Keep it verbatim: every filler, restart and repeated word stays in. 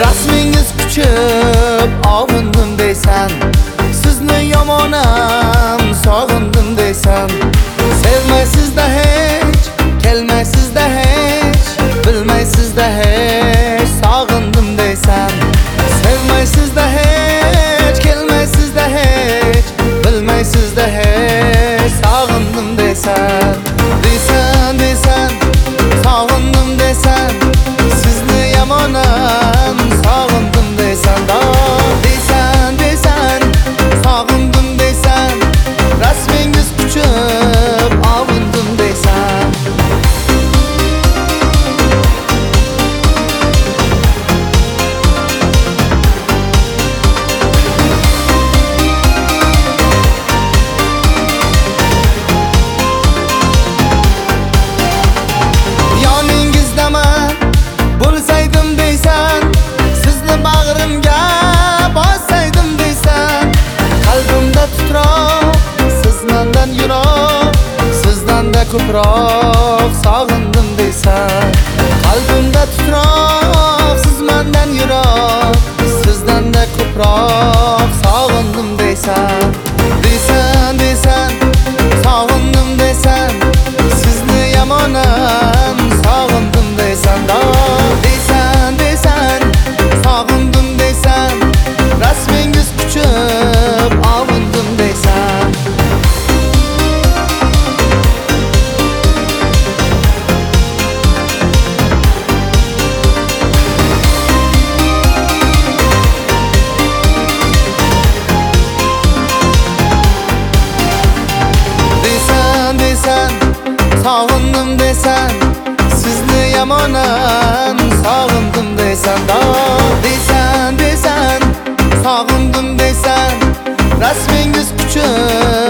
Rasmingiz kuchib ovundim deysan, sizni yomonam sog'indim deysan. Sevmaysizda hech, kelmaysizda hech, bilmaysizda hech sog'indim deysan. Sevmaysizda hech, kelmaysizda hech, bilmaysizda hech sog'indim deysan. Deysan, deysan, sog'indim deysan, sizni yomonam sog'indim deysan. Deysan, deysan, sog'indim deysan, rasmingiz kuchib ovundim deysan. Yoningizdaman bo'lsaydim deysan, sizni bag'rimga bossaydim deysan. Qalbimda titroq, siz mendan yiroq, sizdanda ko'proq sog'indim deysan. Qalbimda titroq, siz mendan yiroq, sizdanda ko'proq sog'indim deysan. Deysan, deysan, sog'indim deysan, sizni yomonam sog'indim deysan. Deysan, deysan, sog'indim deysan, rasmingiz kuchib ovundim deysan. Deysan, deysan, sog'indim deysan, sizni yomonam sog'indim deysan. Deysan, deysan, sog'indim deysan, rasmingiz kuchib